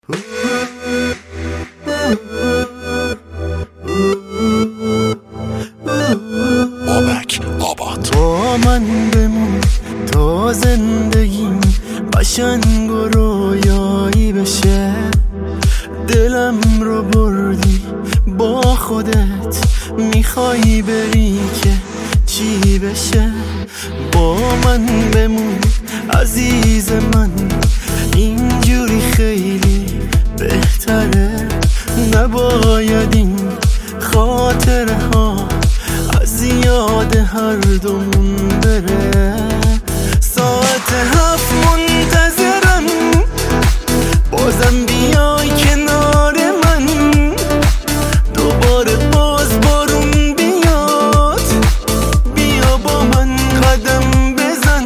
بابک آباد با من بمون تا زندگیم قشنگ و رویایی بشه. دلم رو بردی با خودت، میخوای بری که چی بشه؟ با من بمون عزیز من، اینجوری خیلی بهتره. نباید این خاطره ها از یاد هر دومون بره. ساعت 7 منتظرم بازم بیای کنار من، دوباره باز بارون بیاد، بیا با من قدم بزن.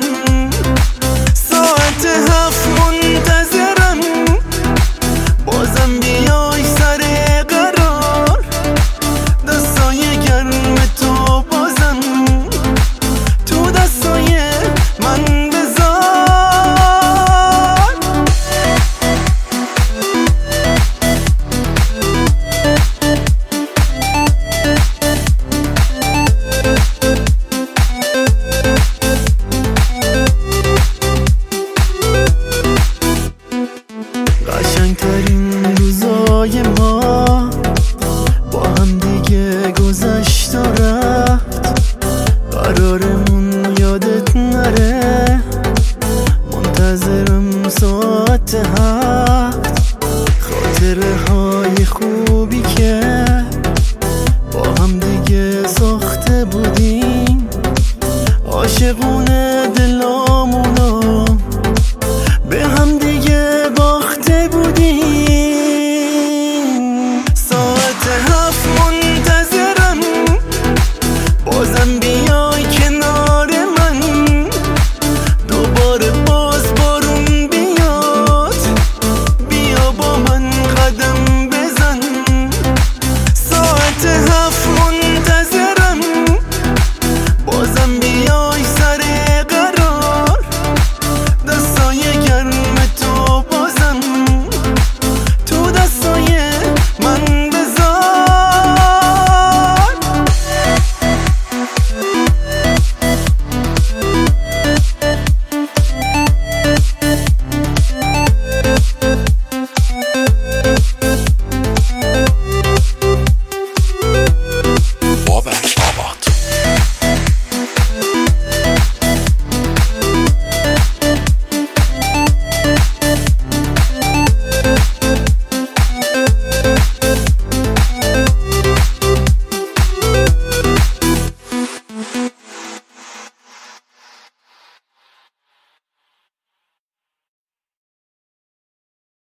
ساعت 7 منتظرم بازم بیای سر قرار، دستای گرم تو بازم تو دستای من بذار. قشنگترین روزای ما